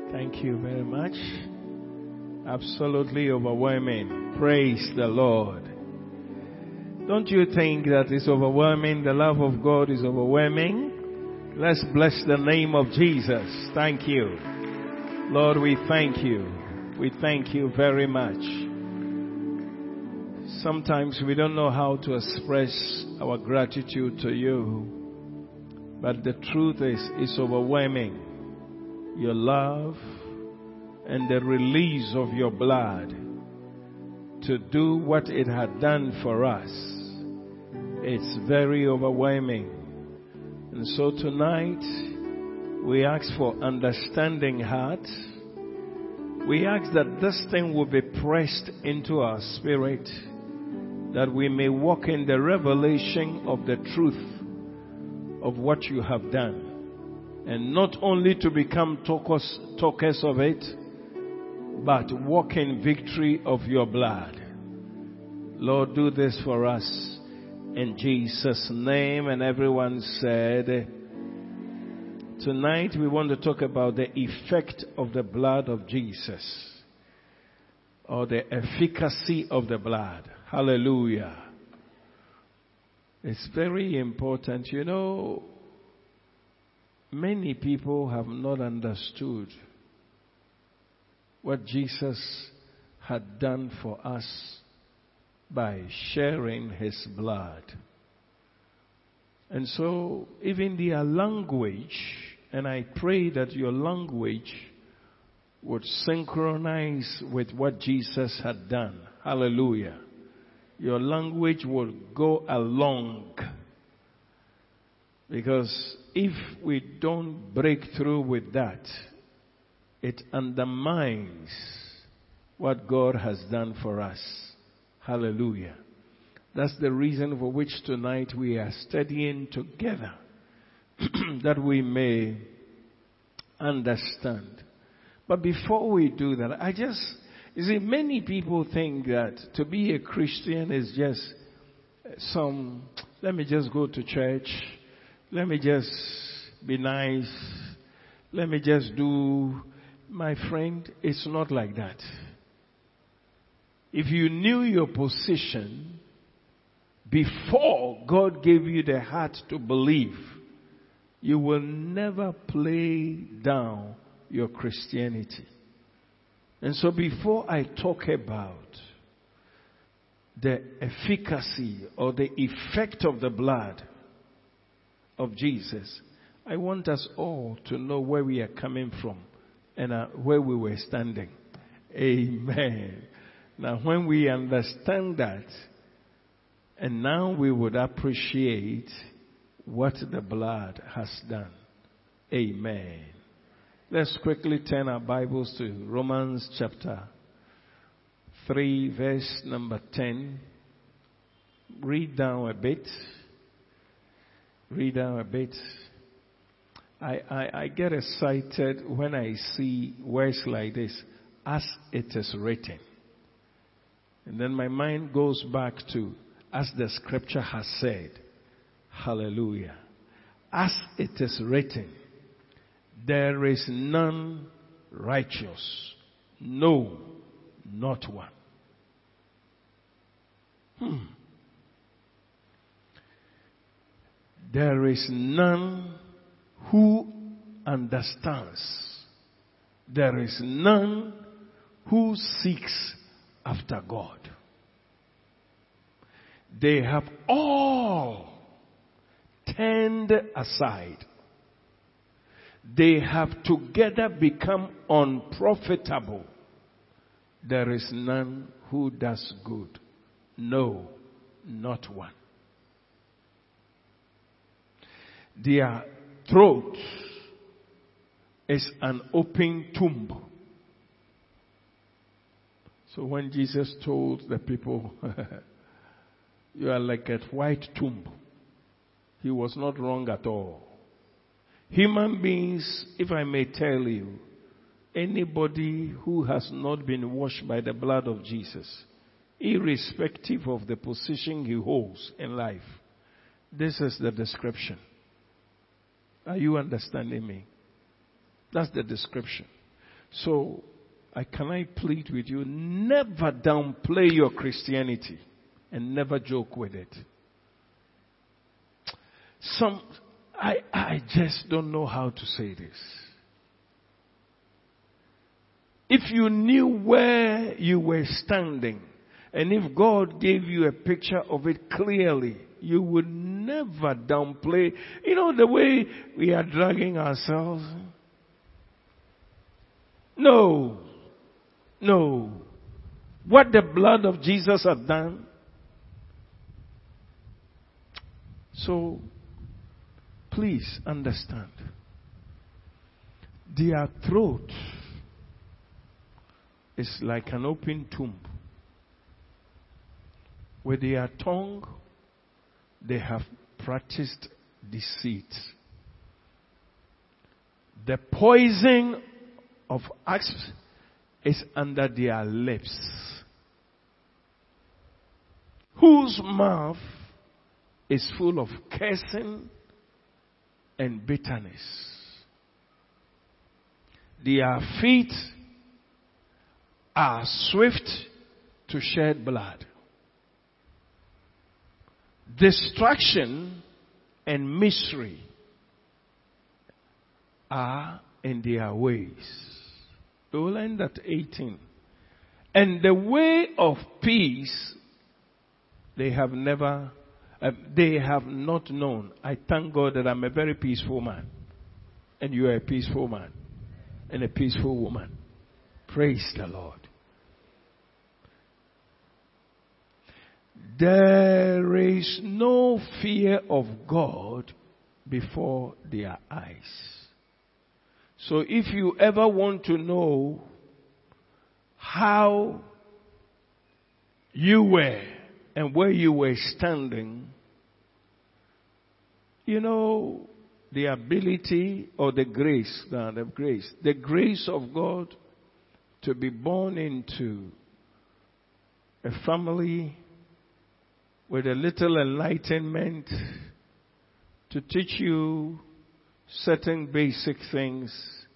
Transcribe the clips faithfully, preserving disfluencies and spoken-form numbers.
Thank you very much. Absolutely overwhelming. Praise the Lord. Don't you think that it's overwhelming? The love of God is overwhelming. Let's bless the name of Jesus. Thank you. Lord, we thank you. We thank you very much. Sometimes we don't know how to express our gratitude to you, but the truth is, it's overwhelming. Your love and the release of your blood to do what it had done for us. It's very overwhelming. And so tonight, we ask for understanding heart. We ask that this thing will be pressed into our spirit, that we may walk in the revelation of the truth of what you have done. And not only to become talkers, talkers of it, but walk in victory of your blood. Lord, do this for us in Jesus' name. And everyone said, tonight we want to talk about the effect of the blood of Jesus, or the efficacy of the blood. Hallelujah. It's very important. You know, many people have not understood what Jesus had done for us by sharing his blood. And so, even their language, and I pray that your language would synchronize with what Jesus had done. Hallelujah. Your language will go along. Because if we don't break through with that, it undermines what God has done for us. Hallelujah. That's the reason for which tonight we are studying together, that we may understand. But before we do that, I just, you see, many people think that to be a Christian is just some, let me just go to church, let me just be nice, let me just do. My friend, it's not like that. If you knew your position before God gave you the heart to believe, you will never play down your Christianity. And so before I talk about the efficacy or the effect of the blood of Jesus, I want us all to know where we are coming from and uh, where we were standing. Amen. Now, when we understand that, and now we would appreciate what the blood has done. Amen. Let's quickly turn our Bibles to Romans chapter three, verse number ten. Read down a bit. Read down a bit. I, I, I get excited when I see words like this, as it is written. And then my mind goes back to, as the scripture has said. Hallelujah. As it is written, there is none righteous. No, not one. Hmm. There is none who understands. There is none who seeks after God. They have all turned aside. They have together become unprofitable. There is none who does good. No, not one. Their throat is an open tomb. So when Jesus told the people, you are like a white tomb, he was not wrong at all. Human beings, if I may tell you, anybody who has not been washed by the blood of Jesus, irrespective of the position he holds in life, this is the description. Are you understanding me? That's the description. So, I can I plead with you, never downplay your Christianity and never joke with it. Some, I, I just don't know how to say this. If you knew where you were standing, and if God gave you a picture of it clearly, you would never downplay, you know, the way we are dragging ourselves. No. No. What the blood of Jesus had done. So, please understand. Their throat is like an open tomb. With their tongue, they have practiced deceit. The poison of asps is under their lips, whose mouth is full of cursing and bitterness. Their feet are swift to shed blood. Destruction and misery are in their ways. They will end at eighteen. And the way of peace they have never, uh, they have not known. I thank God that I'm a very peaceful man. And you are a peaceful man. And a peaceful woman. Praise the Lord. There is no fear of God before their eyes. So if you ever want to know how you were and where you were standing, you know, the ability or the grace, no, the grace, the grace of God to be born into a family with a little enlightenment to teach you certain basic things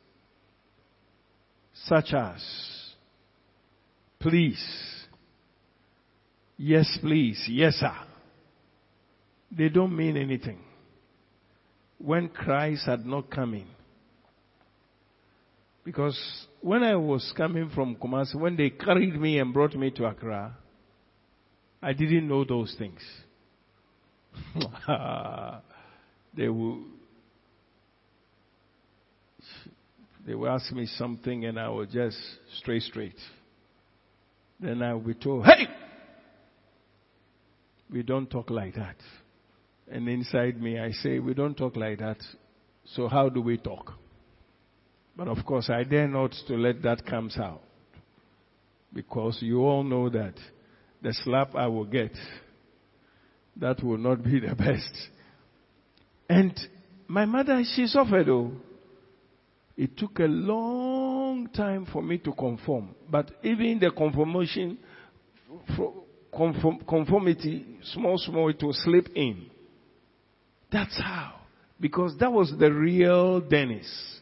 such as, please, yes please, yes sir. They don't mean anything. When Christ had not come in. Because when I was coming from Kumasi, when they carried me and brought me to Accra, I didn't know those things. They will, they will ask me something and I will just straight straight. Then I will be told, hey! We don't talk like that. And inside me I say, we don't talk like that. So how do we talk? But of course I dare not to let that come out. Because you all know that the slap I will get, that will not be the best. And my mother, she suffered though. It took a long time for me to conform. But even the conformation, conform, conformity, small, small, it will slip in. That's how. Because that was the real Dennis.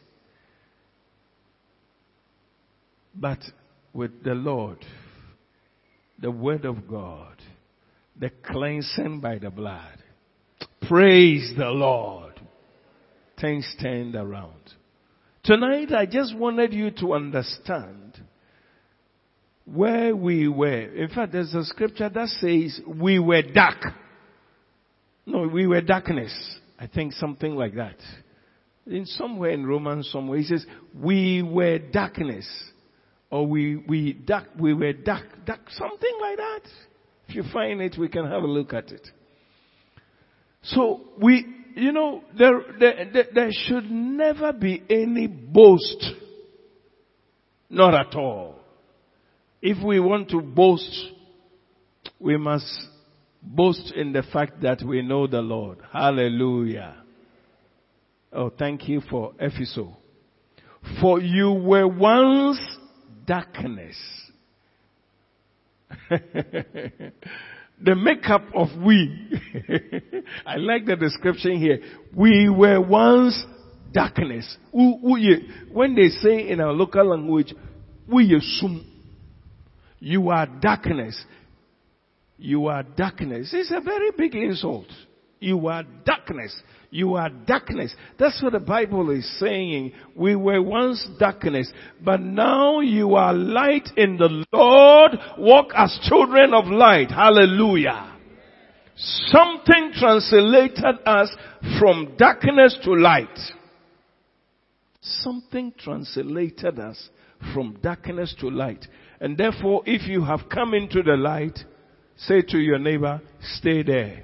But with the Lord, the word of God, the cleansing by the blood. Praise the Lord. Things turned around. Tonight I just wanted you to understand where we were. In fact, there's a scripture that says we were dark. No, we were darkness. I think something like that. In somewhere in Romans somewhere, he says we were darkness. Or we, we dark, we were dark, dark, something like that. If you find it, we can have a look at it. So we, you know, there, there, there, there should never be any boast. Not at all. If we want to boast, we must boast in the fact that we know the Lord. Hallelujah. Oh, thank you for Ephesus. For you were once darkness. The makeup of we. I like the description here. We were once darkness. When they say in our local language, you are darkness. You are darkness. It's a very big insult. You are darkness. You are darkness. That's what the Bible is saying. We were once darkness, but now you are light in the Lord. Walk as children of light. Hallelujah. Something translated us from darkness to light. Something translated us from darkness to light. And therefore, if you have come into the light, say to your neighbor, stay there.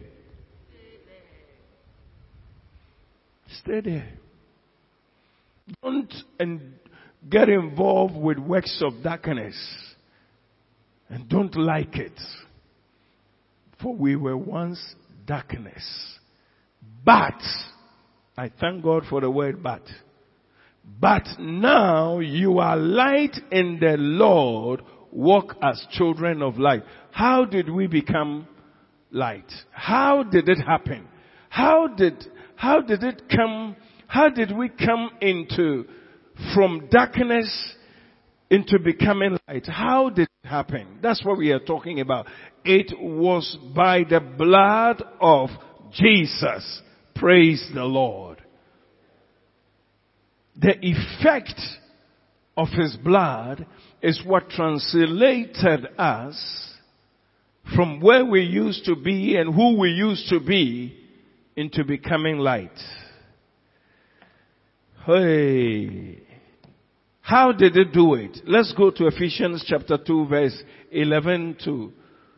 Stay there. Don't and get involved with works of darkness. And don't like it. For we were once darkness. But, I thank God for the word but. But now you are light in the Lord. Walk as children of light. How did we become light? How did it happen? How did, how did it come, how did we come into, from darkness into becoming light? How did it happen? That's what we are talking about. It was by the blood of Jesus. Praise the Lord. The effect of His blood is what translated us from where we used to be and who we used to be into becoming light. Hey. How did it do it? Let's go to Ephesians chapter two verse eleven to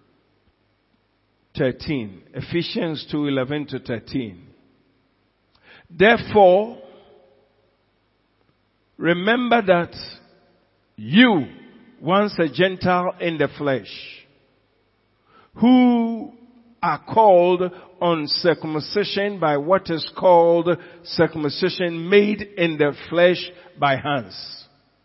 thirteen. Ephesians two eleven to thirteen. Therefore, remember that you, once a Gentile in the flesh, who are called uncircumcision by what is called circumcision made in the flesh by hands.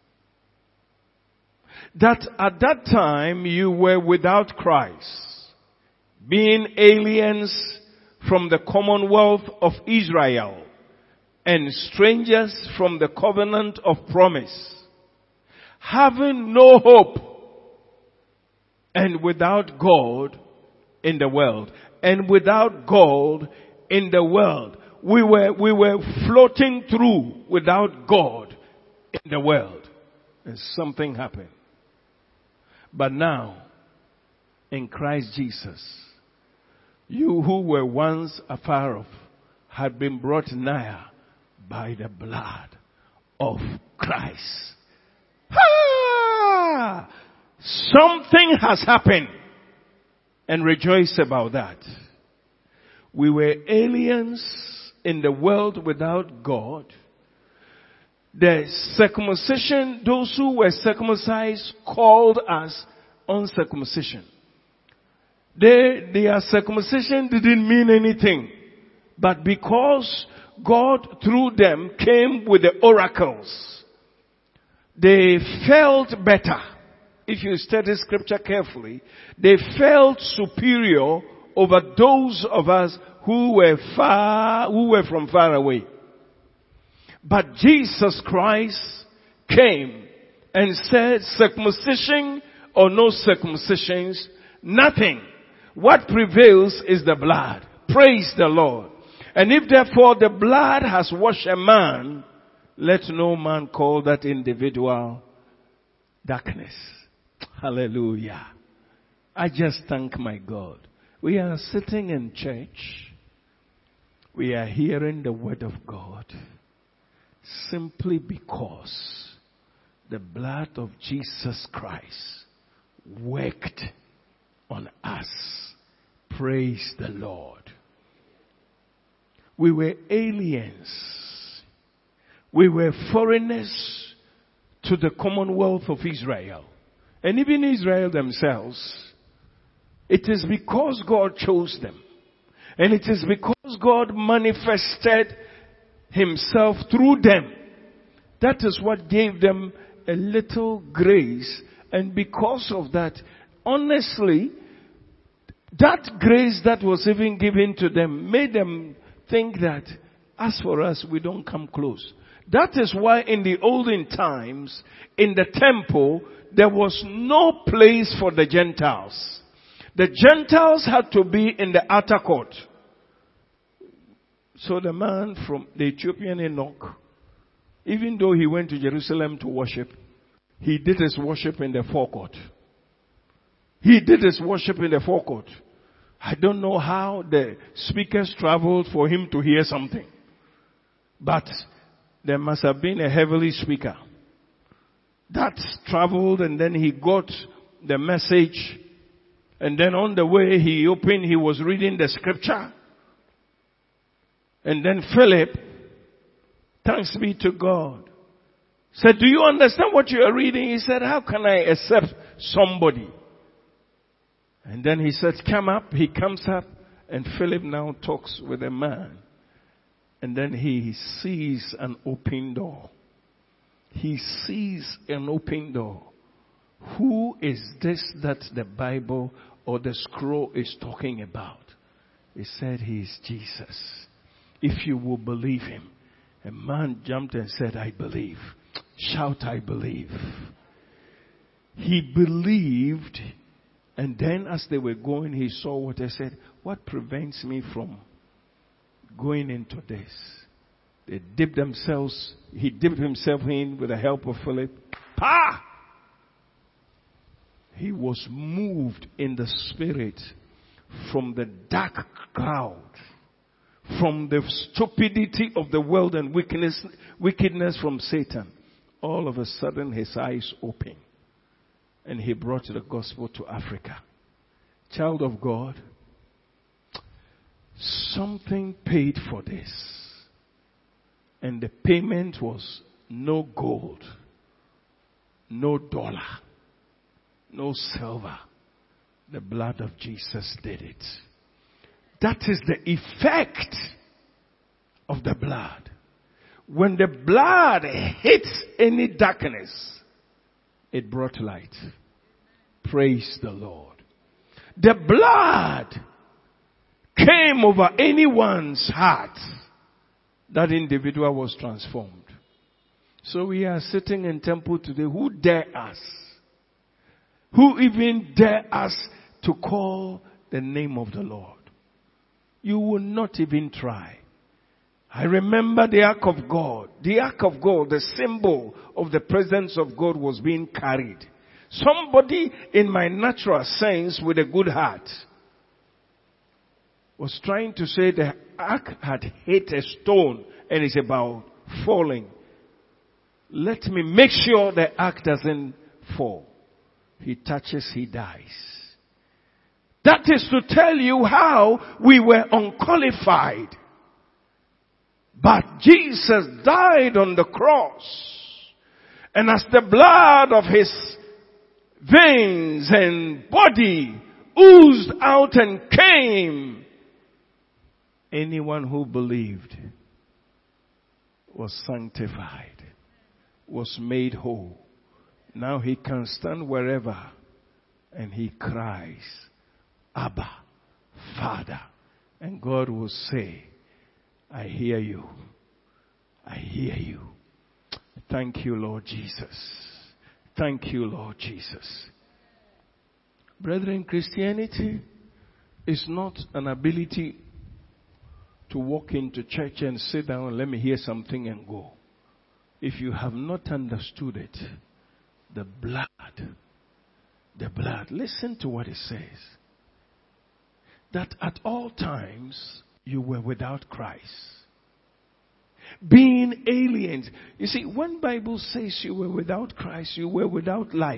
That at that time you were without Christ, being aliens from the commonwealth of Israel and strangers from the covenant of promise, having no hope and without God in the world. And without God in the world. We were, we were floating through without God in the world. And something happened. But now, in Christ Jesus, you who were once afar off had been brought nigher by the blood of Christ. Ha! Something has happened. And rejoice about that. We were aliens in the world without God. The circumcision, those who were circumcised called us uncircumcision. They, their circumcision didn't mean anything. But because God through them came with the oracles, they felt better. If you study scripture carefully, they felt superior over those of us who were far, who were from far away. But Jesus Christ came and said, circumcision or no circumcisions, nothing. What prevails is the blood. Praise the Lord. And if therefore the blood has washed a man, let no man call that individual darkness. Hallelujah. I just thank my God. We are sitting in church. We are hearing the word of God simply because the blood of Jesus Christ worked on us. Praise the Lord. We were aliens. We were foreigners to the commonwealth of Israel. And even Israel themselves, it is because God chose them. And it is because God manifested Himself through them. That is what gave them a little grace. And because of that, honestly, that grace that was even given to them made them think that As for us, we don't come close. That is why in the olden times, in the temple, there was no place for the Gentiles. The Gentiles had to be in the outer court. So the man from the Ethiopian Enoch, even though he went to Jerusalem to worship, he did his worship in the forecourt. He did his worship in the forecourt. I don't know how the speakers traveled for him to hear something. But there must have been a heavenly speaker that traveled, and then he got the message. And then on the way he opened, he was reading the scripture. And then Philip, thanks be to God, said, do you understand what you are reading? He said, how can I accept somebody? And then he said, come up. He comes up, and Philip now talks with a man. And then he sees an open door. He sees an open door. Who is this that the Bible or the scroll is talking about? He said he is Jesus. If you will believe him. A man jumped and said, I believe. Shout, I believe. He believed, and then as they were going, he saw what I said. What prevents me from going into this? They dipped themselves, he dipped himself in with the help of Philip. Pa! He was moved in the spirit from the dark cloud, from the stupidity of the world and wickedness, wickedness from Satan. All of a sudden his eyes opened, and he brought the gospel to Africa. Child of God, something paid for this. And the payment was no gold, no dollar, no silver. The blood of Jesus did it. That is the effect of the blood. When the blood hits any darkness, it brought light. Praise the Lord. The blood came over anyone's heart. That individual was transformed. So we are sitting in temple today. Who dare us? Who even dare us to call the name of the Lord? You will not even try. I remember the ark of God. The ark of God, the symbol of the presence of God, was being carried. Somebody in my natural sense with a good heart was trying to say the ark had hit a stone and is about falling. Let me make sure the ark doesn't fall. He touches, he dies. That is to tell you how we were unqualified. But Jesus died on the cross. And as the blood of his veins and body oozed out and came, anyone who believed was sanctified, was made whole. Now he can stand wherever and he cries, Abba, Father. And God will say, I hear you. I hear you. Thank you, Lord Jesus. Thank you, Lord Jesus. Brethren, Christianity is not an ability to walk into church and sit down and let me hear something and go. If you have not understood it, the blood, the blood, listen to what it says. That at all times you were without Christ. Being aliens. You see, when Bible says you were without Christ, you were without life.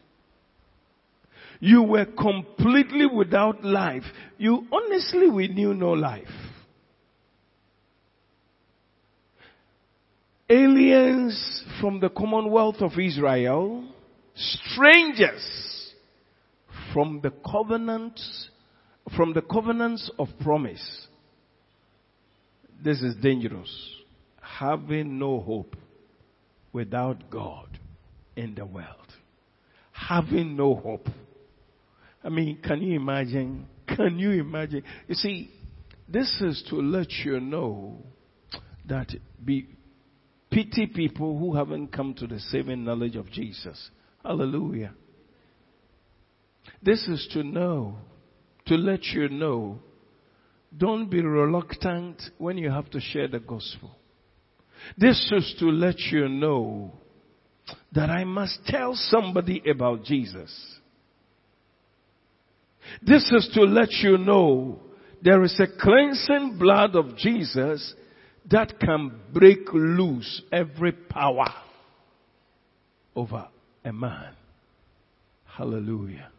You were completely without life. You honestly, we knew no life. Aliens from the Commonwealth of Israel, strangers from the covenants, from the covenants of promise. This is dangerous. Having no hope without God in the world. Having no hope. I mean, can you imagine? Can you imagine? You see, this is to let you know that be pity people who haven't come to the saving knowledge of Jesus. Hallelujah. This is to know, to let you know, don't be reluctant when you have to share the gospel. This is to let you know that I must tell somebody about Jesus. This is to let you know there is a cleansing blood of Jesus that can break loose every power over a man. Hallelujah.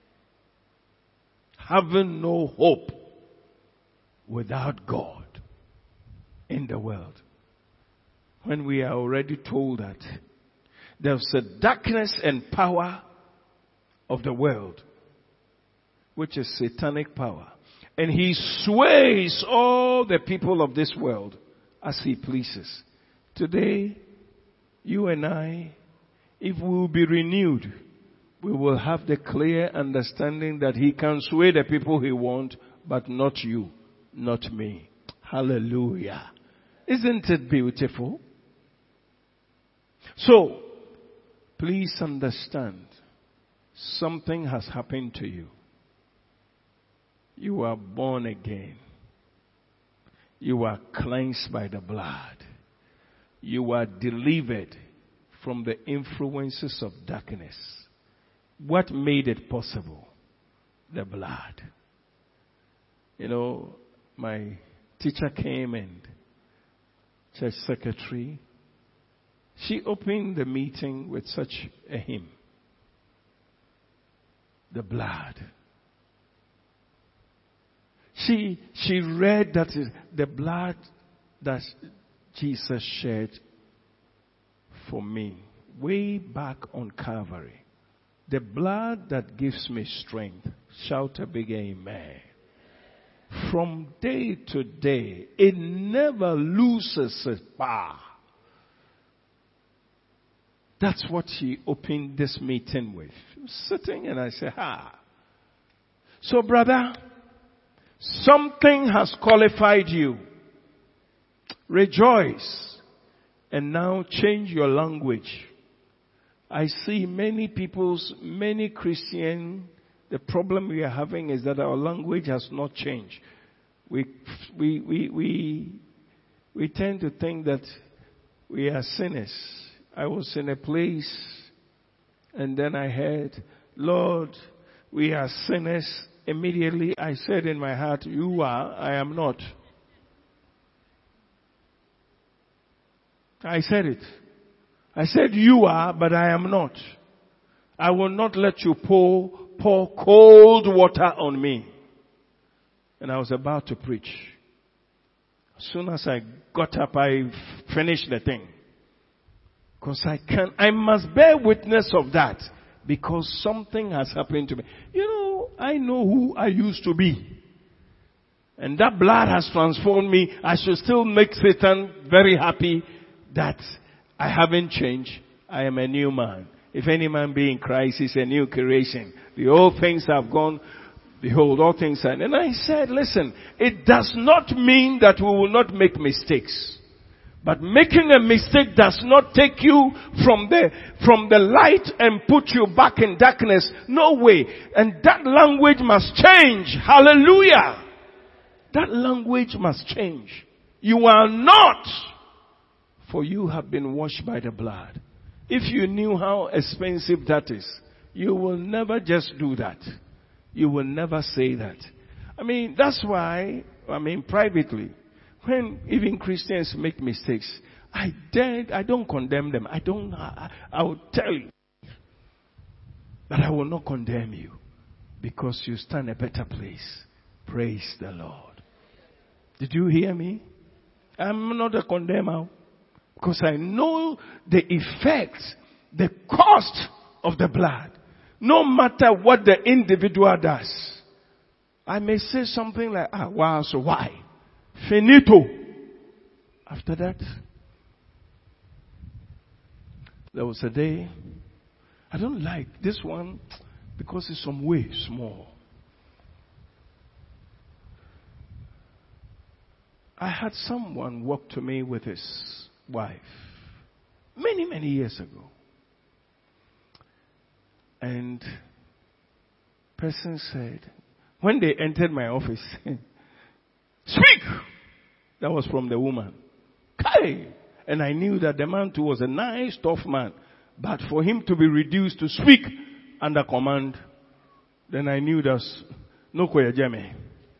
Having no hope without God in the world. When we are already told that there's a darkness and power of the world, which is satanic power. And he sways all the people of this world as he pleases. Today, you and I, if we will be renewed, we will have the clear understanding that he can sway the people he wants, but not you, not me. Hallelujah. Isn't it beautiful? So, please understand, something has happened to you. You are born again. You are cleansed by the blood. You are delivered from the influences of darkness. What made it possible? The blood. You know, my teacher came and church secretary, she opened the meeting with such a hymn. The blood. She, she read that the blood that Jesus shed for me way back on Calvary. The blood that gives me strength. Shout a big amen. From day to day, it never loses its power. That's what she opened this meeting with. Sitting and I said, ha. So brother, something has qualified you. Rejoice. And now change your language. I see many people's, many Christian, the problem we are having is that our language has not changed. We, we, we, we, we tend to think that we are sinners. I was in a place and then I heard, Lord, we are sinners. Immediately I said in my heart, you are, I am not. I said it. I said you are, but I am not. I will not let you pour, pour cold water on me. And I was about to preach. As soon as I got up, I finished the thing. Because I can, I must bear witness of that. Because something has happened to me. You know, I know who I used to be. And that blood has transformed me. I should still make Satan very happy that I haven't changed. I am a new man. If any man be in Christ, he's a new creation. The old things have gone. Behold, all things are. And I said, listen, it does not mean that we will not make mistakes. But making a mistake does not take you from the, from the light and put you back in darkness. No way. And that language must change. Hallelujah. That language must change. You are not, for you have been washed by the blood. If you knew how expensive that is, you will never just do that. You will never say that. I mean, that's why, I mean, privately, when even Christians make mistakes, I dare, I don't condemn them. I don't, I, I will tell you that I will not condemn you because you stand a better place. Praise the Lord. Did you hear me? I'm not a condemner because I know the effect, the cost of the blood. No matter what the individual does. I may say something like, ah, wow, so why? Finito. After that, there was a day, I don't like this one because it's some way small. I had someone walk to me with his wife many, many years ago. And person said, when they entered my office, speak! That was from the woman. Kai! And I knew that the man too was a nice, tough man. But for him to be reduced to speak under command, then I knew that's no kwejeme.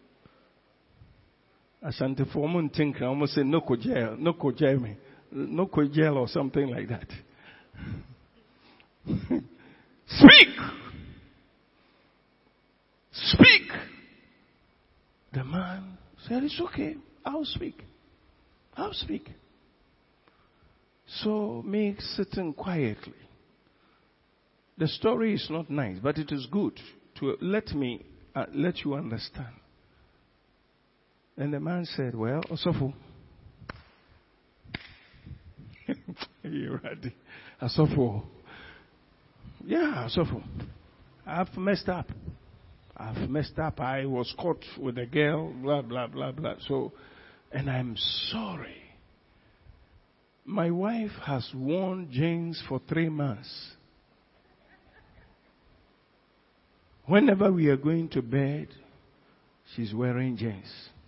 Asante for woman think I almost say no kojel, no kojeme, no kojel or something like that. Speak! Speak! The man said, it's okay. I'll speak. I'll speak. So, me sitting quietly. The story is not nice, but it is good to let me, uh, let you understand. And the man said, well, Osofu. You're ready. Osofu. Yeah, Osofu. I've messed up. I've messed up. I was caught with a girl, blah, blah, blah, blah. So, and I'm sorry. My wife has worn jeans for three months. Whenever we are going to bed, she's wearing jeans.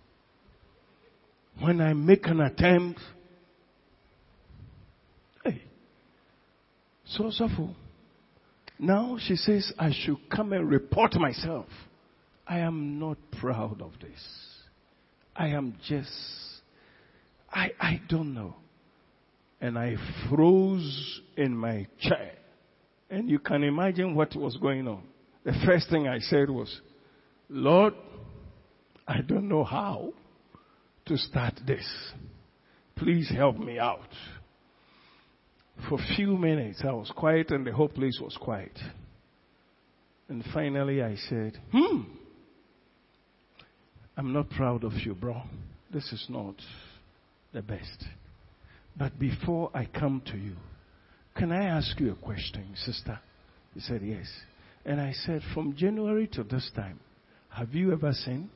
When I make an attempt, hey, so suffer. Now she says I should come and report myself. I am not proud of this. I am just, I, I don't know. And I froze in my chair. And you can imagine what was going on. The first thing I said was, Lord, I don't know how to start this. Please help me out. For a few minutes I was quiet and the whole place was quiet. And finally I said, hmm, I'm not proud of you, bro. This is not the best. But before I come to you, can I ask you a question, sister? He said, yes. And I said, from January to this time, have you ever sinned?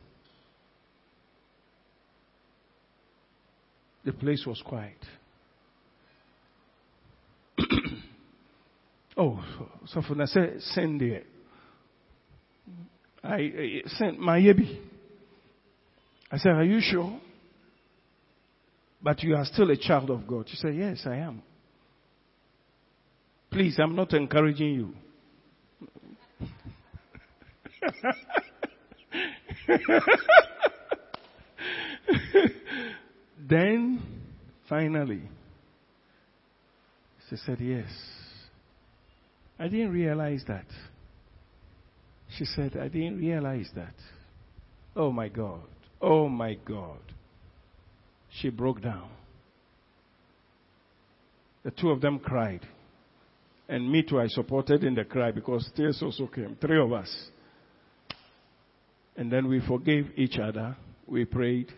The place was quiet. Oh, so for I said, send there. I, I sent my yebi. I said, are you sure? But you are still a child of God. She said, yes, I am. Please, I'm not encouraging you. Then, finally, she said, yes. I didn't realize that. She said, I didn't realize that. Oh my God. Oh my God. She broke down. The two of them cried. And me too, I supported in the cry because tears also came. Three of us. And then we forgave each other. We prayed.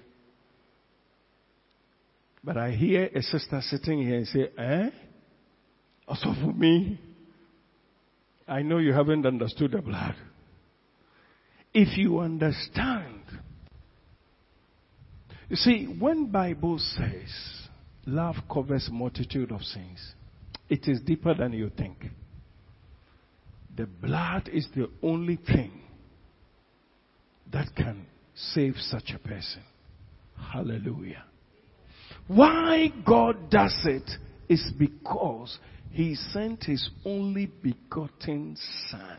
But I hear a sister sitting here and say, eh? Also for me, I know you haven't understood the blood. If you understand, you see, when Bible says love covers multitude of sins, it is deeper than you think. The blood is the only thing that can save such a person. Hallelujah. Why God does it is because He sent His only begotten Son.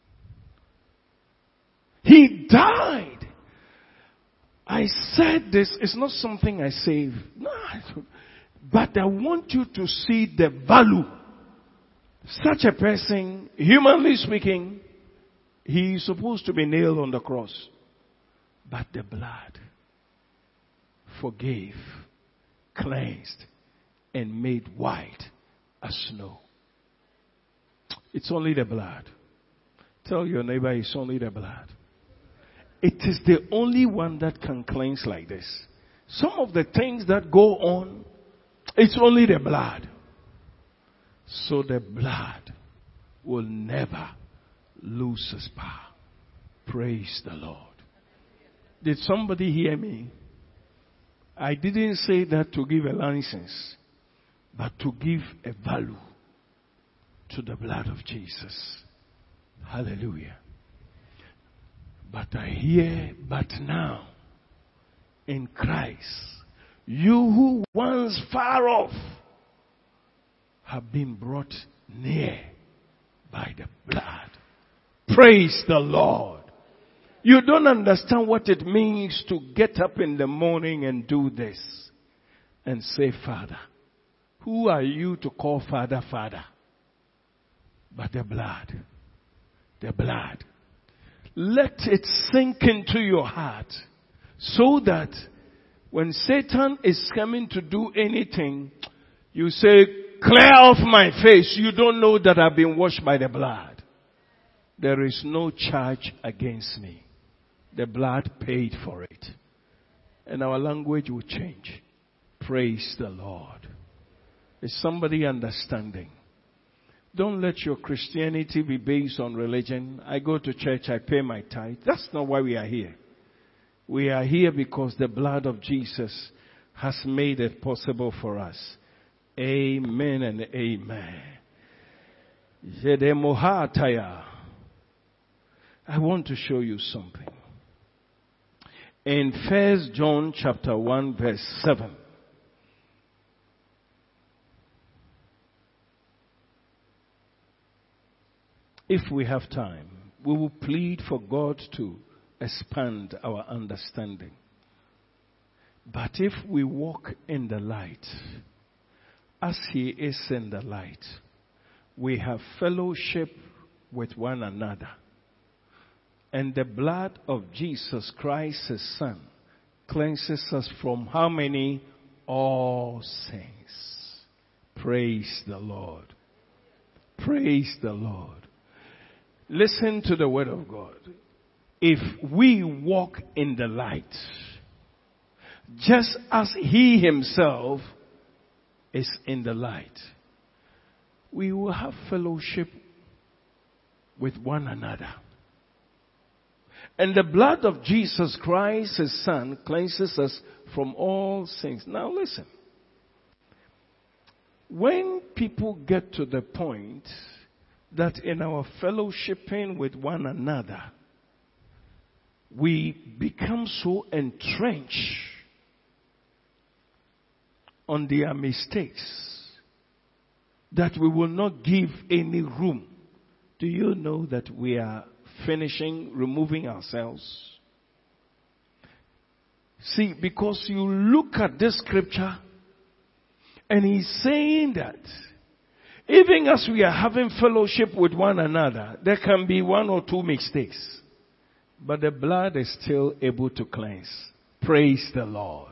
He died. I said this, it's not something I say, no, but I want you to see the value. Such a person, humanly speaking, he is supposed to be nailed on the cross. But the blood forgave, cleansed, and made white as snow. It's only the blood. Tell your neighbor it's only the blood. It is the only one that can cleanse like this. Some of the things that go on, it's only the blood. So the blood will never lose its power. Praise the Lord. Did somebody hear me? I didn't say that to give a license, but to give a value to the blood of Jesus. Hallelujah. But I hear, but now, in Christ, you who once far off have been brought near by the blood. Praise the Lord. You don't understand what it means to get up in the morning and do this and say, Father. Who are you to call Father, Father? But the blood. The blood. Let it sink into your heart so that when Satan is coming to do anything, you say, clear off my face. You don't know that I've been washed by the blood. There is no charge against me. The blood paid for it. And our language will change. Praise the Lord. Is somebody understanding? Don't let your Christianity be based on religion. I go to church, I pay my tithe. That's not why we are here. We are here because the blood of Jesus has made it possible for us. Amen and amen. I want to show you something. In First John chapter one verse seven. If we have time, we will plead for God to expand our understanding. But if we walk in the light, as He is in the light, we have fellowship with one another. And the blood of Jesus Christ, His Son, cleanses us from how many? All sins. Praise the Lord. Praise the Lord. Listen to the word of God. If we walk in the light, just as He Himself is in the light, we will have fellowship with one another. And the blood of Jesus Christ, His Son, cleanses us from all sins. Now listen. When people get to the point that in our fellowshipping with one another, we become so entrenched on their mistakes that we will not give any room. Do you know that we are finishing removing ourselves? See, because you look at this scripture and He's saying that even as we are having fellowship with one another, there can be one or two mistakes. But the blood is still able to cleanse. Praise the Lord.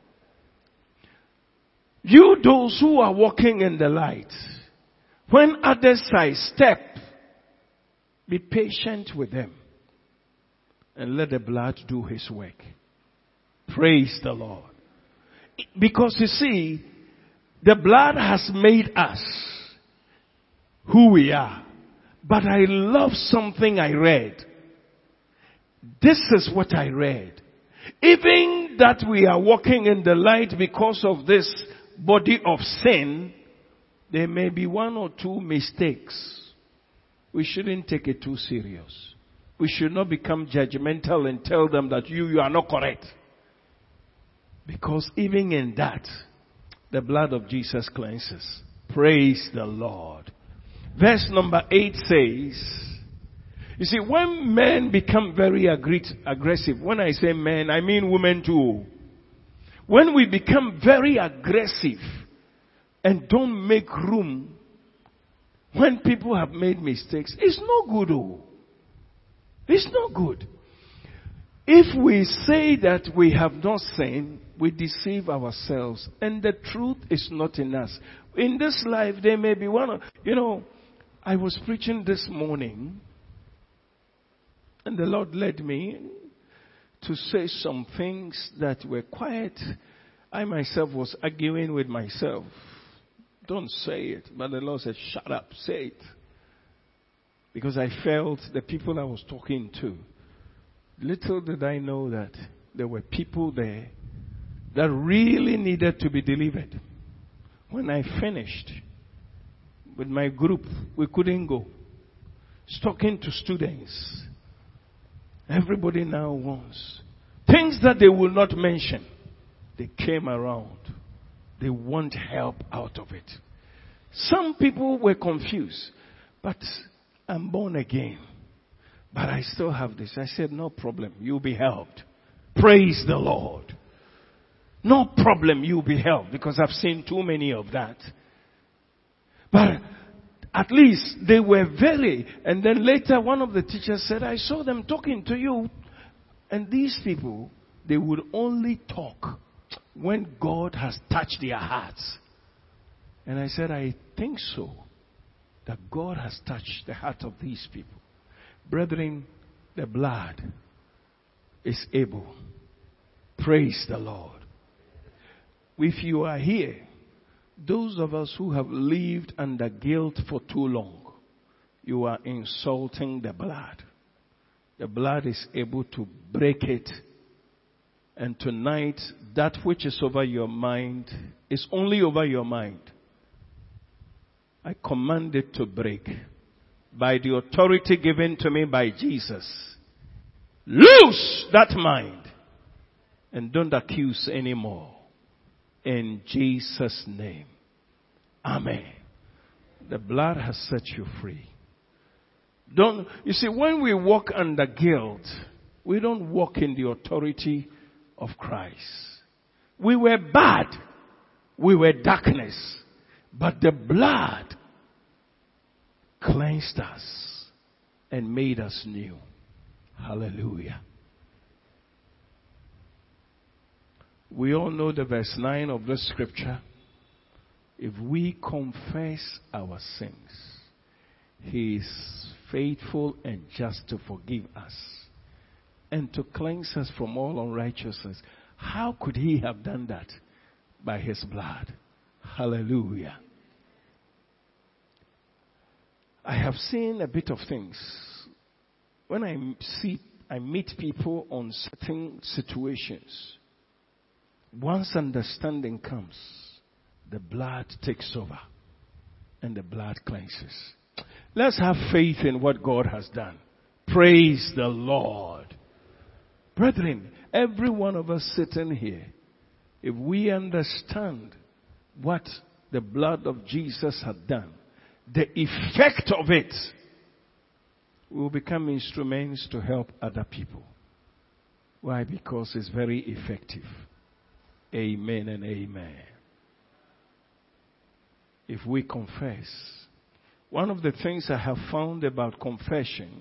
You, those who are walking in the light, when others sidestep, be patient with them. And let the blood do His work. Praise the Lord. Because you see, the blood has made us who we are. But I love something I read. This is what I read. Even that we are walking in the light because of this body of sin, there may be one or two mistakes. We shouldn't take it too serious. We should not become judgmental and tell them that you, you are not correct. Because even in that, the blood of Jesus cleanses. Praise the Lord. Verse number eight says, you see, when men become very aggr- aggressive, when I say men, I mean women too. When we become very aggressive and don't make room when people have made mistakes, it's not good. Oh. It's not good. If we say that we have not sinned, we deceive ourselves. And the truth is not in us. In this life, there may be one. You know, I was preaching this morning, and the Lord led me to say some things that were quiet. I myself was arguing with myself. Don't say it. But the Lord said, shut up, say it. Because I felt the people I was talking to, little did I know that there were people there that really needed to be delivered. When I finished with my group, we couldn't go. Talking to students. Everybody now wants things that they will not mention. They came around. They want help out of it. Some people were confused. But I'm born again. But I still have this. I said, no problem. You'll be helped. Praise the Lord. No problem. You'll be helped. Because I've seen too many of that. But at least they were very. And then later one of the teachers said, I saw them talking to you. And these people, they would only talk when God has touched their hearts. And I said, I think so. That God has touched the heart of these people. Brethren, the blood is able. Praise the Lord. If you are here, those of us who have lived under guilt for too long, you are insulting the blood. The blood is able to break it. And tonight, that which is over your mind is only over your mind. I command it to break by the authority given to me by Jesus. Loose that mind and don't accuse anymore. In Jesus' name. Amen. The blood has set you free. Don't, you see, when we walk under guilt, we don't walk in the authority of Christ. We were bad. We were darkness. But the blood cleansed us and made us new. Hallelujah. We all know the verse nine of this scripture. If we confess our sins, He is faithful and just to forgive us and to cleanse us from all unrighteousness. How could He have done that? By His blood. Hallelujah. I have seen a bit of things. When I see, I meet people on certain situations. Once understanding comes, the blood takes over and the blood cleanses. Let's have faith in what God has done. Praise the Lord. Brethren, every one of us sitting here, if we understand what the blood of Jesus had done, the effect of it, we will become instruments to help other people. Why? Because it's very effective. Amen and amen. If we confess, one of the things I have found about confession,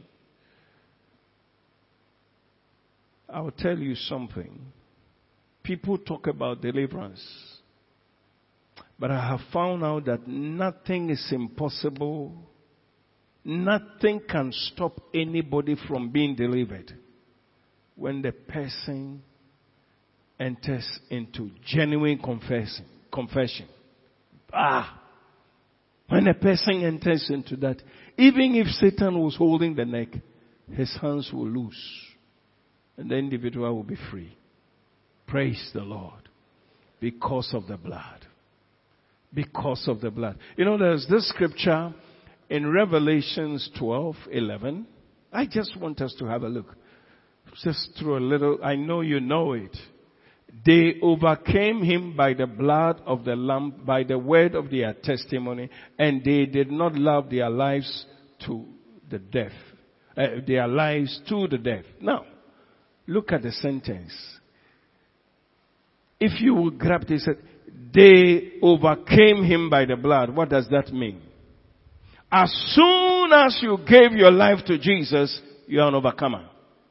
I will tell you something. People talk about deliverance. But I have found out that nothing is impossible. Nothing can stop anybody from being delivered when the person enters into genuine confessing, confession. Ah! When a person enters into that, even if Satan was holding the neck, his hands will loose. And the individual will be free. Praise the Lord. Because of the blood. Because of the blood. You know, there's this scripture in Revelations twelve eleven. I just want us to have a look. Just through a little, I know you know it. They overcame him by the blood of the Lamb, by the word of their testimony, and they did not love their lives to the death. Uh, their lives to the death. Now, look at the sentence. If you will grab this, they overcame him by the blood. What does that mean? As soon as you gave your life to Jesus, you are an overcomer.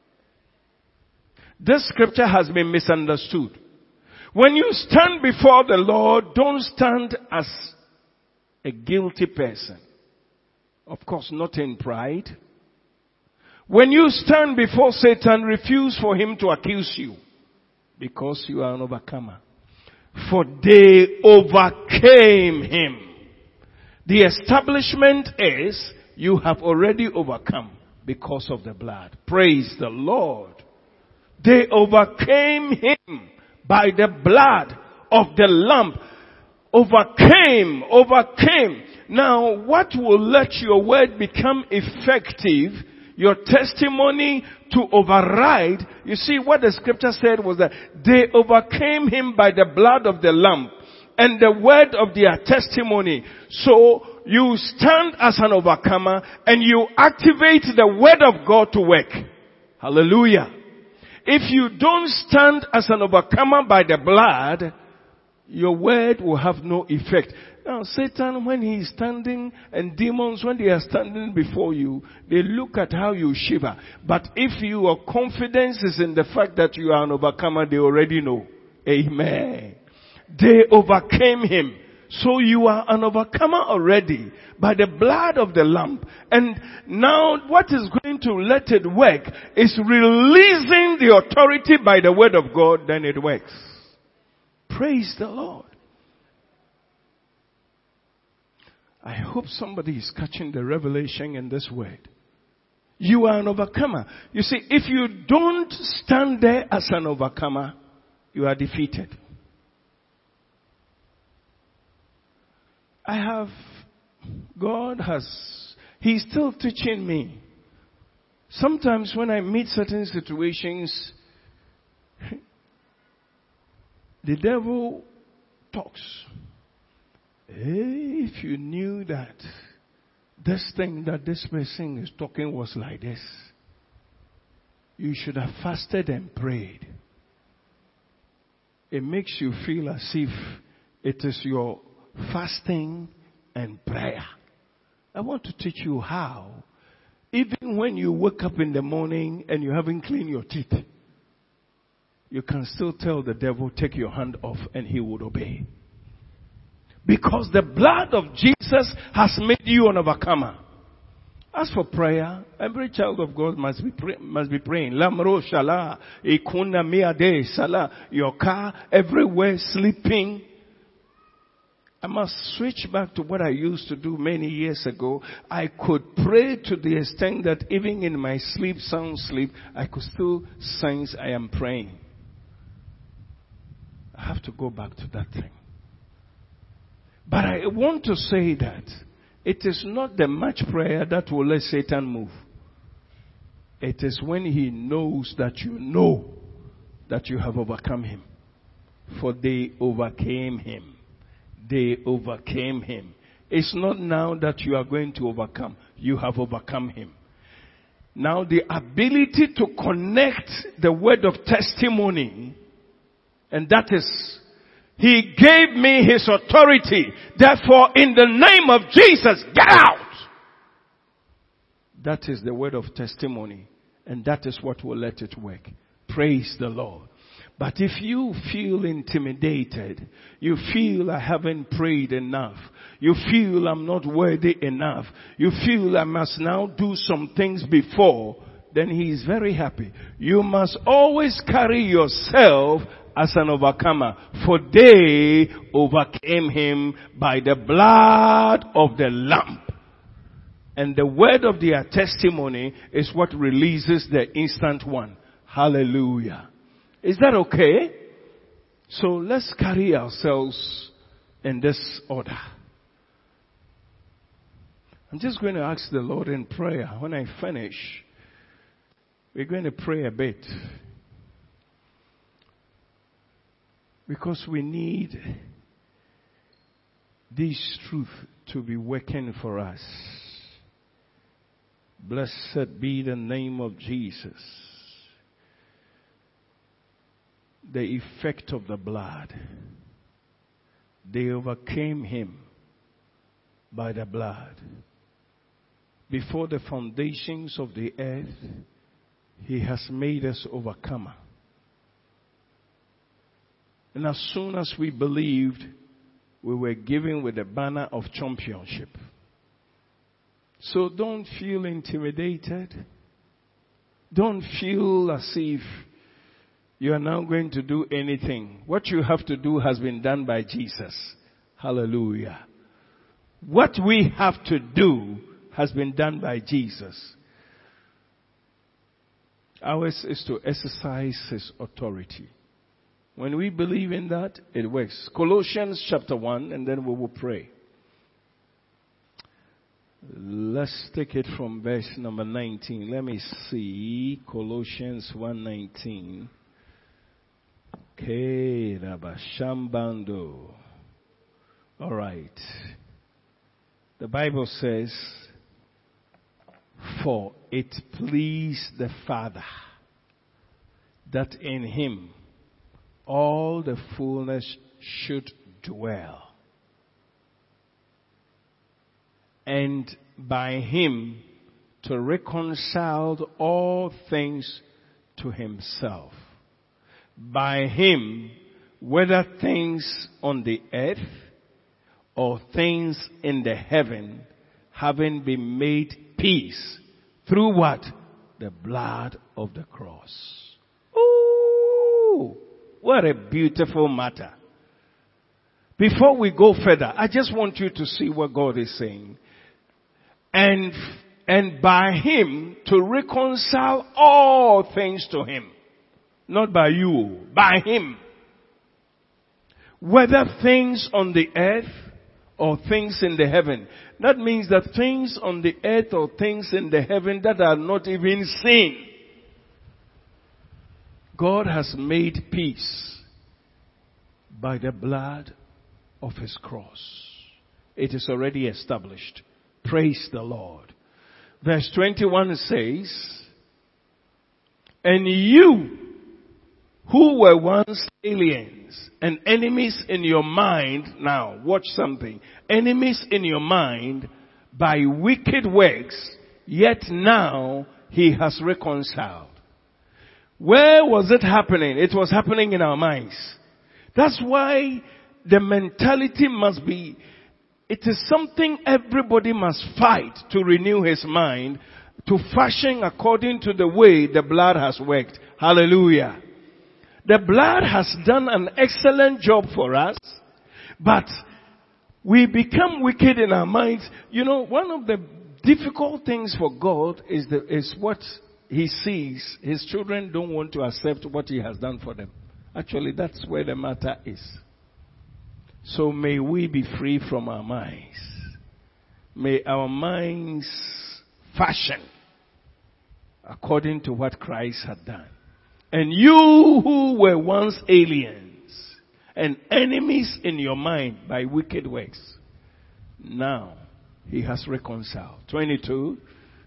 This scripture has been misunderstood. When you stand before the Lord, don't stand as a guilty person. Of course, not in pride. When you stand before Satan, refuse for him to accuse you. Because you are an overcomer. For they overcame him. The establishment is, you have already overcome because of the blood. Praise the Lord. They overcame him by the blood of the Lamb. Overcame, overcame. Now, what will let your word become effective, your testimony to override? You see, what the scripture said was that they overcame him by the blood of the Lamb and the word of their testimony. So, you stand as an overcomer and you activate the word of God to work. Hallelujah. If you don't stand as an overcomer by the blood, your word will have no effect. Now, Satan, when he is standing, and demons, when they are standing before you, they look at how you shiver. But if your confidence is in the fact that you are an overcomer, they already know. Amen. They overcame him. So you are an overcomer already by the blood of the Lamb. And now what is going to let it work is releasing the authority by the word of God, then it works. Praise the Lord. I hope somebody is catching the revelation in this word. You are an overcomer. You see, if you don't stand there as an overcomer, you are defeated. I have, God has, He's still teaching me. Sometimes when I meet certain situations, the devil talks. Hey, if you knew that this thing that this person is talking was like this, you should have fasted and prayed. It makes you feel as if it is your fasting and prayer. I want to teach you how. Even when you wake up in the morning and you haven't cleaned your teeth, you can still tell the devil, take your hand off, and he would obey. Because the blood of Jesus has made you an overcomer. As for prayer, every child of God must be pray, must be praying. Lamro shala, ikuna miade sala, your car, everywhere sleeping. I must switch back to what I used to do many years ago. I could pray to the extent that even in my sleep, sound sleep, I could still sense I am praying. I have to go back to that thing. But I want to say that it is not the much prayer that will let Satan move. It is when he knows that you know that you have overcome him. For they overcame him. They overcame him. It's not now that you are going to overcome. You have overcome him. Now the ability to connect the word of testimony, and that is, he gave me his authority. Therefore, in the name of Jesus, get out! That is the word of testimony. And that is what will let it work. Praise the Lord. But if you feel intimidated, you feel I haven't prayed enough, you feel I'm not worthy enough, you feel I must now do some things before, then he is very happy. You must always carry yourself as an overcomer, for they overcame him by the blood of the Lamb. And the word of their testimony is what releases the instant one. Hallelujah. Is that okay? So let's carry ourselves in this order. I'm just going to ask the Lord in prayer. When I finish, we're going to pray a bit. Because we need this truth to be working for us. Blessed be the name of Jesus. The effect of the blood. They overcame him by the blood. Before the foundations of the earth, he has made us overcomer. And as soon as we believed, we were given with the banner of championship. So don't feel intimidated. Don't feel as if you are now going to do anything. What you have to do has been done by Jesus. Hallelujah. What we have to do has been done by Jesus. Ours is to exercise his authority. When we believe in that, it works. Colossians chapter one, and then we will pray. Let's take it from verse number nineteen. Let me see. Colossians one nineteen. Okay, Rabashambando. All right. The Bible says, for it pleased the Father that in him all the fullness should dwell, and by him to reconcile all things to himself. By him, whether things on the earth or things in the heaven, having been made peace through what? The blood of the cross. Ooh, what a beautiful matter. Before we go further, I just want you to see what God is saying. And, and by him to reconcile all things to him. Not by you, by him. Whether things on the earth or things in the heaven. That means that things on the earth or things in the heaven that are not even seen. God has made peace by the blood of his cross. It is already established. Praise the Lord. Verse twenty-one says, and you who were once aliens and enemies in your mind, now watch something, enemies in your mind by wicked works, yet now he has reconciled. Where was it happening? It was happening in our minds. That's why the mentality must be, it is something everybody must fight to renew his mind, to fashion according to the way the blood has worked. Hallelujah. The blood has done an excellent job for us, but we become wicked in our minds. You know, one of the difficult things for God is the, is what he sees. His children don't want to accept what he has done for them. Actually, that's where the matter is. So may we be free from our minds. May our minds fashion according to what Christ had done. And you who were once aliens and enemies in your mind by wicked works, now he has reconciled. twenty-two.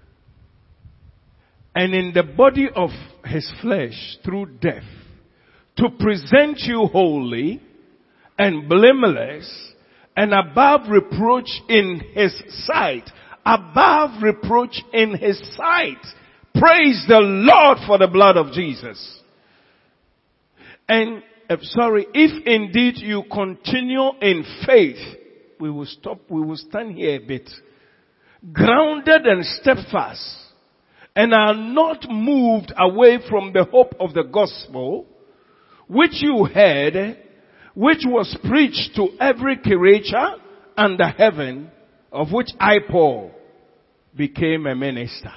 And in the body of his flesh through death, to present you holy and blameless and above reproach in his sight. Above reproach in his sight. Praise the Lord for the blood of Jesus. And, uh, sorry, if indeed you continue in faith, we will stop, we will stand here a bit. Grounded and steadfast, and are not moved away from the hope of the gospel, which you heard, which was preached to every creature under heaven, of which I, Paul, became a minister.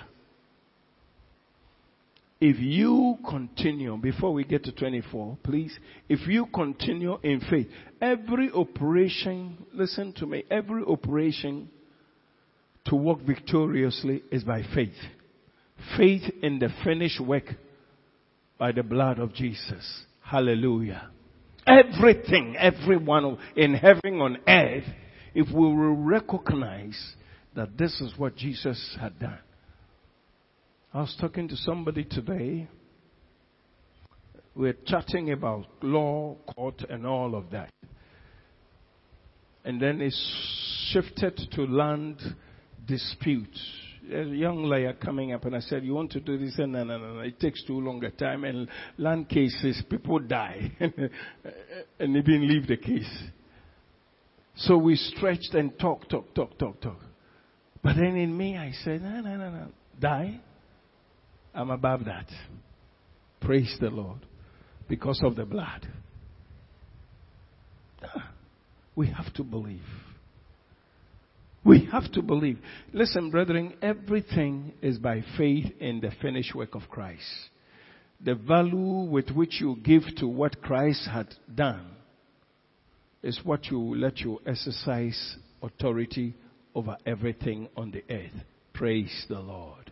If you continue, before we get to twenty-four, please, if you continue in faith, every operation, listen to me, every operation to walk victoriously is by faith. Faith in the finished work by the blood of Jesus. Hallelujah. Everything, everyone in heaven, on earth, if we will recognize that this is what Jesus had done. I was talking to somebody today. We're chatting about law, court, and all of that. And then it shifted to land disputes. A young lawyer coming up, and I said, you want to do this? And no, no, no, no. It takes too long a time. And land cases, people die. And they didn't leave the case. So we stretched and talked, talk, talk, talk, talk. But then in me, I said, no, no, no, no. Die? I'm above that. Praise the Lord. Because of the blood. We have to believe. We have to believe. Listen, brethren, everything is by faith in the finished work of Christ. the value with which you give to what Christ had done is what you will let you exercise authority over everything on the earth. Praise the Lord.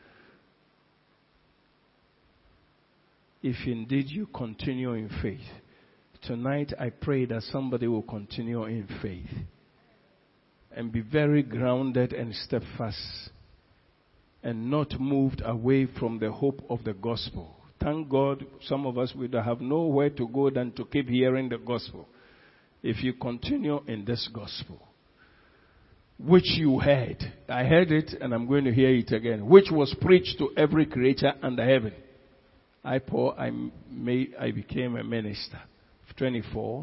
If indeed you continue in faith, tonight I pray that somebody will continue in faith and be very grounded and steadfast and not moved away from the hope of the gospel. Thank God some of us would have nowhere to go than to keep hearing the gospel. If you continue in this gospel, which you heard, I heard it and I'm going to hear it again, which was preached to every creature under heaven. I, Paul, I, made, I became a minister of twenty-four,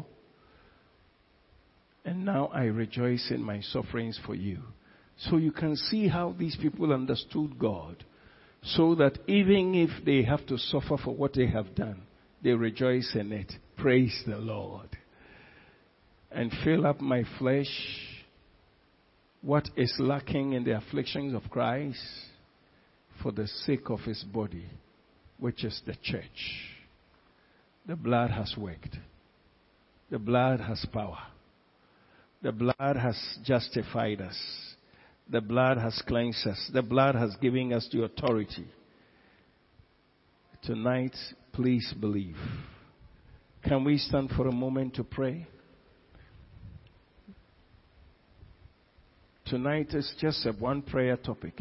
and now I rejoice in my sufferings for you. So you can see how these people understood God, so that even if they have to suffer for what they have done, they rejoice in it. Praise the Lord. And fill up my flesh what is lacking in the afflictions of Christ for the sake of his body, which is the church. The blood has worked. The blood has power. The blood has justified us. The blood has cleansed us. The blood has given us the authority. Tonight, please believe. Can we stand for a moment to pray? Tonight is just a one prayer topic.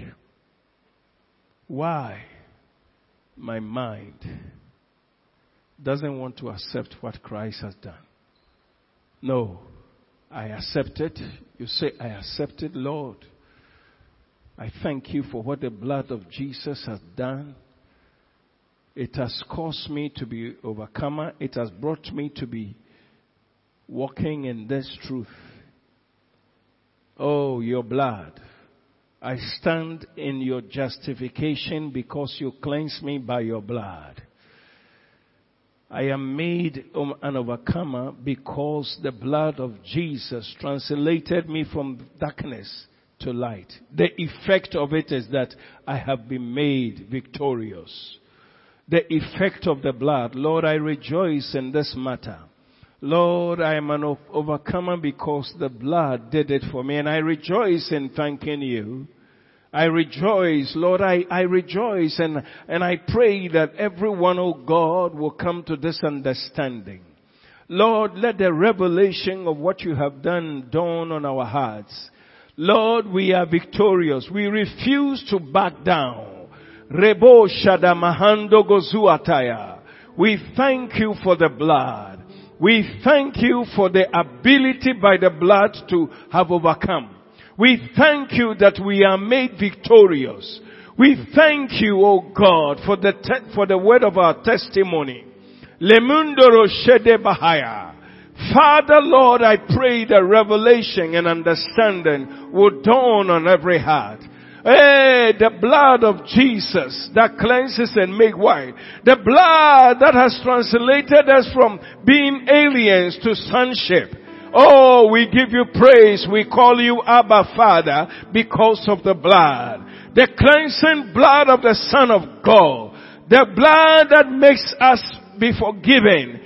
Why my mind doesn't want to accept what Christ has done? No, I accept it. You say, I accept it, Lord. I thank you for what the blood of Jesus has done. It has caused me to be overcomer. It has brought me to be walking in this truth. Oh, your blood. I stand in your justification because you cleanse me by your blood. I am made an overcomer because the blood of Jesus translated me from darkness to light. The effect of it is that I have been made victorious. The effect of the blood, Lord, I rejoice in this matter. Lord, I am an overcomer because the blood did it for me, and I rejoice in thanking you. I rejoice, Lord, I, I rejoice, and, and I pray that everyone, oh God, will come to this understanding. Lord, let the revelation of what you have done dawn on our hearts. Lord, we are victorious. We refuse to back down. Rebo Shadamahando Gozuataya. We thank you for the blood. We thank you for the ability by the blood to have overcome. We thank you that we are made victorious. We thank you, O God, for the te- for the word of our testimony. Lemundoro Shede Bahaya. Father, Lord, I pray that revelation and understanding will dawn on every heart. Hey, the blood of Jesus that cleanses and makes white. The blood that has translated us from being aliens to sonship. Oh, we give you praise. We call you Abba Father because of the blood. The cleansing blood of the Son of God. The blood that makes us be forgiven.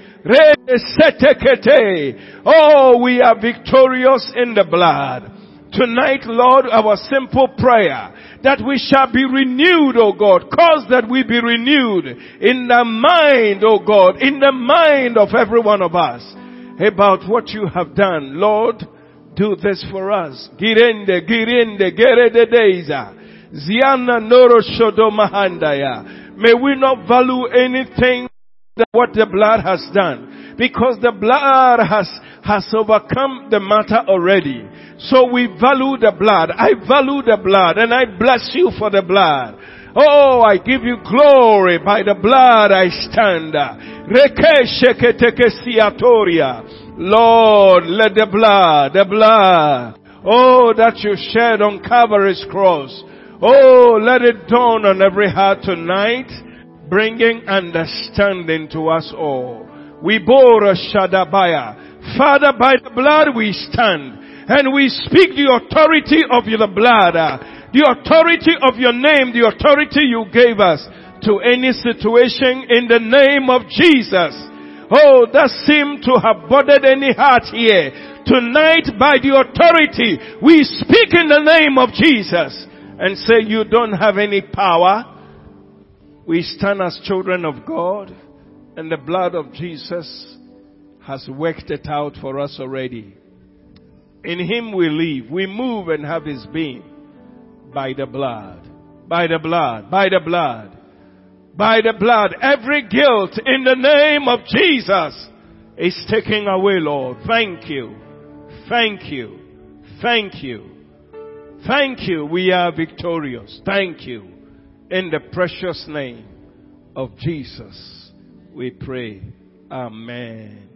Oh, we are victorious in the blood. Tonight, Lord, our simple prayer that we shall be renewed, O God. Cause that we be renewed in the mind, O God, in the mind of every one of us about what you have done. Lord, do this for us. Girende, girende, gerede deiza. Ziana noro shodo mahandaya. May we not value anything that what the blood has done, because the blood has has overcome the matter already. So we value the blood. I value the blood, and I bless you for the blood. Oh, I give you glory. By the blood I stand. Lord, let the blood, the blood, oh, that you shed on Calvary's cross, oh, let it dawn on every heart tonight, bringing understanding to us all. We bore a Shadabaya. Father, by the blood we stand. And we speak the authority of the blood, uh, the authority of your name, the authority you gave us to any situation in the name of Jesus. Oh, that seemed to have bothered any heart here. Tonight, by the authority, we speak in the name of Jesus and say, you don't have any power. We stand as children of God, and the blood of Jesus has worked it out for us already. In Him we live, we move and have His being by the blood, by the blood, by the blood, by the blood. Every guilt in the name of Jesus is taken away, Lord. Thank you. Thank you. Thank you. Thank you. We are victorious. Thank you. In the precious name of Jesus, we pray. Amen.